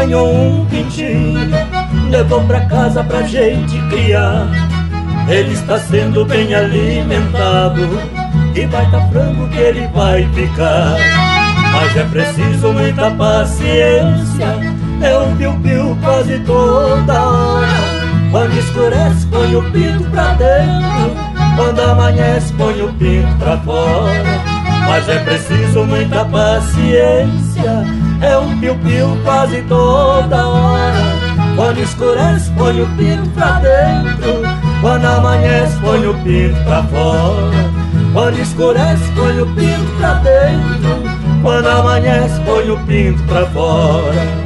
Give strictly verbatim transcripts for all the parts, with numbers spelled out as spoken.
ganhou um pintinho, levou pra casa pra gente criar. Ele está sendo bem alimentado, e baita frango que ele vai ficar. Mas é preciso muita paciência, é um piu-piu quase toda hora. Quando escurece põe o pinto pra dentro, quando amanhece põe o pinto pra fora. Mas é preciso muita paciência, é um piu-piu quase toda hora. Quando escurece põe o pinto pra dentro, quando amanhece põe o pinto pra fora. Quando escurece põe o pinto pra dentro, quando amanhece põe o pinto pra fora.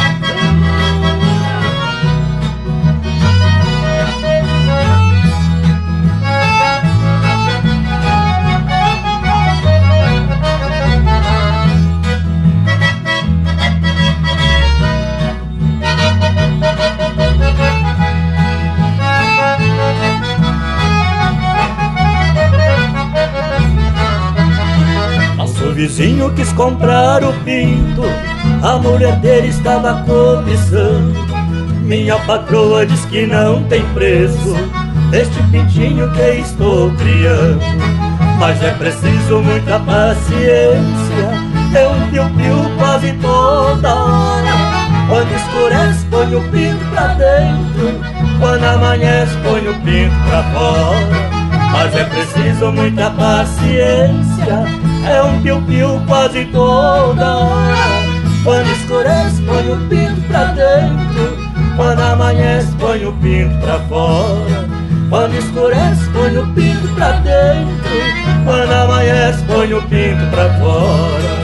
O vizinho quis comprar o pinto, a mulher dele estava cobiçando. Minha patroa diz que não tem preço este pintinho que estou criando. Mas é preciso muita paciência, é um piu-piu quase toda hora. Quando escurece põe o pinto pra dentro, quando amanhece põe o pinto pra fora. Mas é preciso muita paciência, é um piu-piu quase toda hora. Quando escurece põe o pinto pra dentro, quando amanhece põe o pinto pra fora. Quando escurece põe o pinto pra dentro, quando amanhece põe o pinto pra fora.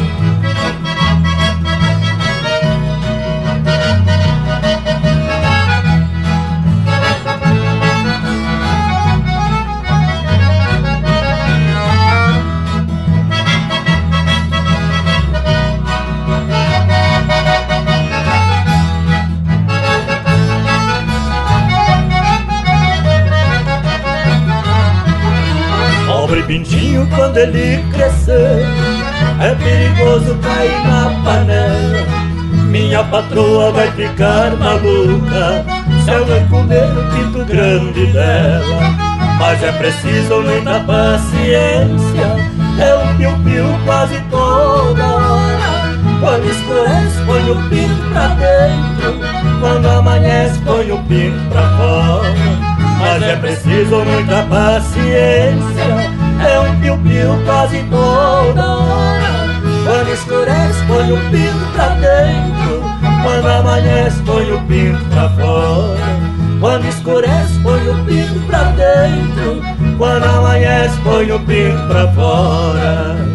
Pobre pintinho, quando ele crescer, é perigoso cair na panela. Minha patroa vai ficar maluca se eu ver comer o pinto grande dela. Mas é preciso muita paciência, é um piu-piu quase toda hora. Quando escurece põe o pinto pra dentro, quando amanhece põe o pinto pra fora. Mas é preciso muita paciência, é um piu-piu quase toda hora. Quando escurece põe o pinto pra dentro, quando amanhece põe o pinto pra fora. Quando escurece põe o pinto pra dentro, quando amanhece põe o pinto pra fora.